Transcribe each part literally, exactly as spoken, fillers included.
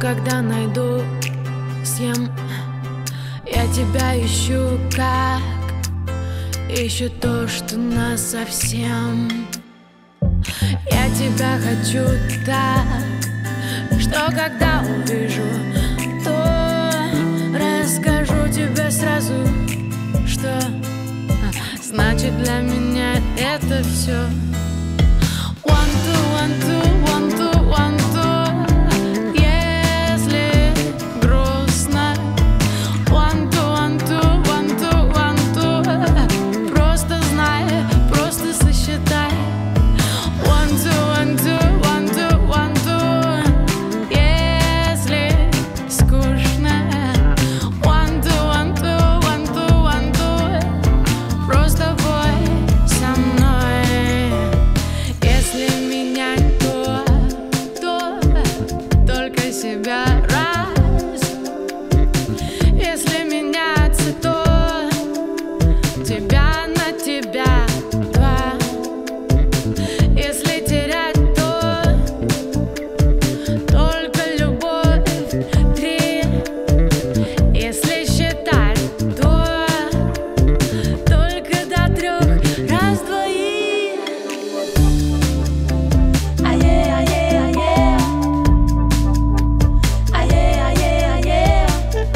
когда найду, съем. Я тебя ищу, как ищу то, что нас совсем. Я тебя хочу так, что когда увижу, то расскажу тебе сразу, что значит для меня это все. One, two, one, two, one, two, one, two. Если грустно. One, two, one, two, one, two, one, two. Просто знай, просто сосчитай. One, two, one, two, one, two, one, two. Если скучно. One, two, one, two, one, two, one, two. Просто бой со мной. Если менять то, то только себя раз. Если меняться, то тебя на тебя два. Если терять, то только любовь три. Если считать, то только до трех. Раз, два и ае, ае, ае. Ае, ае, ае.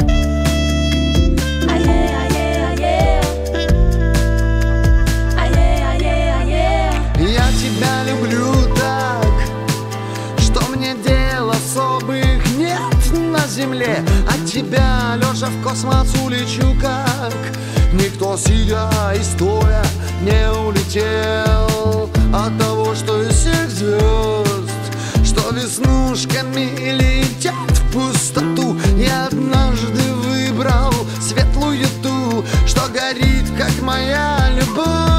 Ае, ае, ае. Ае, ае, ае. Я тебя люблю так, что мне дел особых нет на земле. От тебя, лежа в космос, улечу как никто, сидя и стоя, не улетел. От того, что из всех звезд, что веснушками летят в пустоту, я однажды выбрал светлую ту, что горит, как моя любовь.